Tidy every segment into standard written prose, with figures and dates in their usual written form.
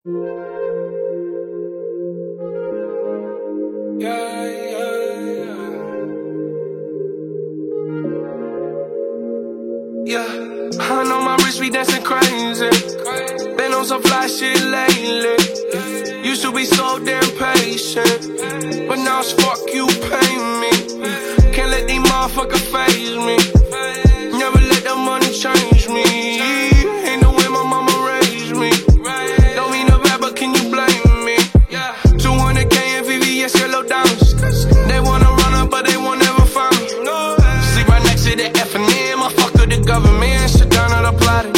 Yeah, yeah, yeah. Yeah, I know my wrist be dancing crazy. Been on some fly shit lately. Used to be so damn patient, but now it's fuck you pay me. Can't let these motherfuckers faze me. Never let the money change me. Ain't the way my mama raised me. Don't mean to rap, but can you blame me? 200K in VVS yellow diamonds. They wanna run up, but they won't ever find me. Sleep right next to the F&M. I fuck with the government. Shut down on the plotting.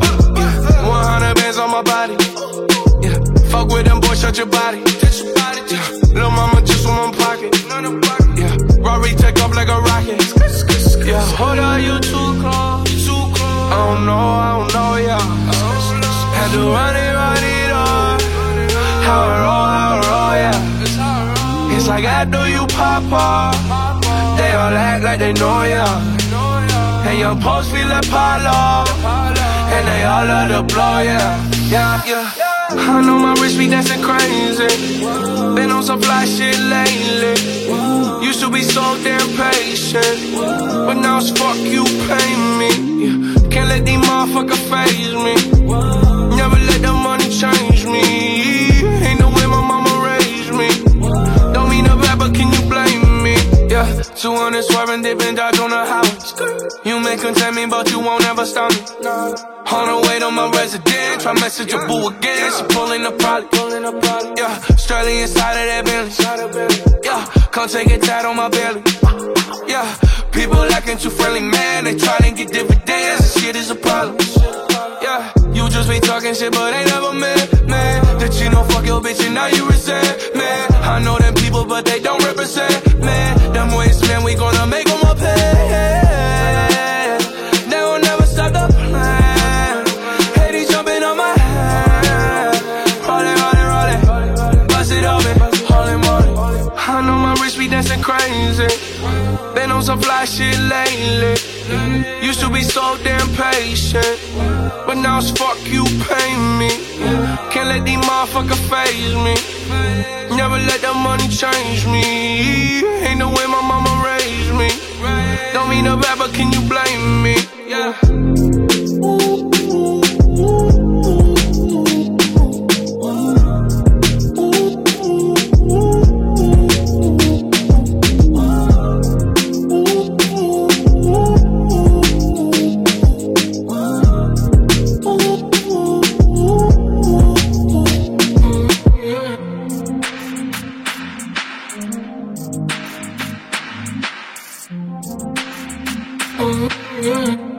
100 bands on my body. Yeah, fuck with them boys, shut your body. Lil' mama just in one pocket. Yeah, Rory take off like a rocket. Yeah, hold on, you too close. I don't know, yeah. Had to run it up. How it roll, yeah. It's like after you pop off, they all act like they know, yeah. And your post feel like Palo, and they all love the blow, yeah. I know my wrist be dancing crazy. Been on some fly shit lately. Used to be so damn patient, but now it's fuck you pay me. Can't let these motherfuckers faze me. Never let the money change me. Ain't the way my mama raised me. Don't mean to rap, but can you blame me? Yeah, 200 swerving, dipping, dodge on the house. You may contain me, but you won't ever stop me. On the way to my residence, try message your boo again. She pulling the product, yeah. Straight inside of that Bentley, yeah. Come take a tat on my belly, yeah. People acting too friendly, man. They try to get dividends, this shit is a problem, yeah. You just be talking shit, but ain't never met, man. That you know fuck your bitch and now you resent, man. I know them people, but they don't represent, man. Them ways, man, we gonna make them up pay. They will never stop the plan. Hate jumping on my head. Roll it, bust it open, holy moly. I know my wrist be dancing crazy. Been on some fly shit lately. Used to be so damn patient, but now it's fuck you pay me. Can't let these motherfuckers faze me. Never let the money change me. Ain't the way my mama raised me. Don't mean to rap, but can you blame me? Yeah. Yeah.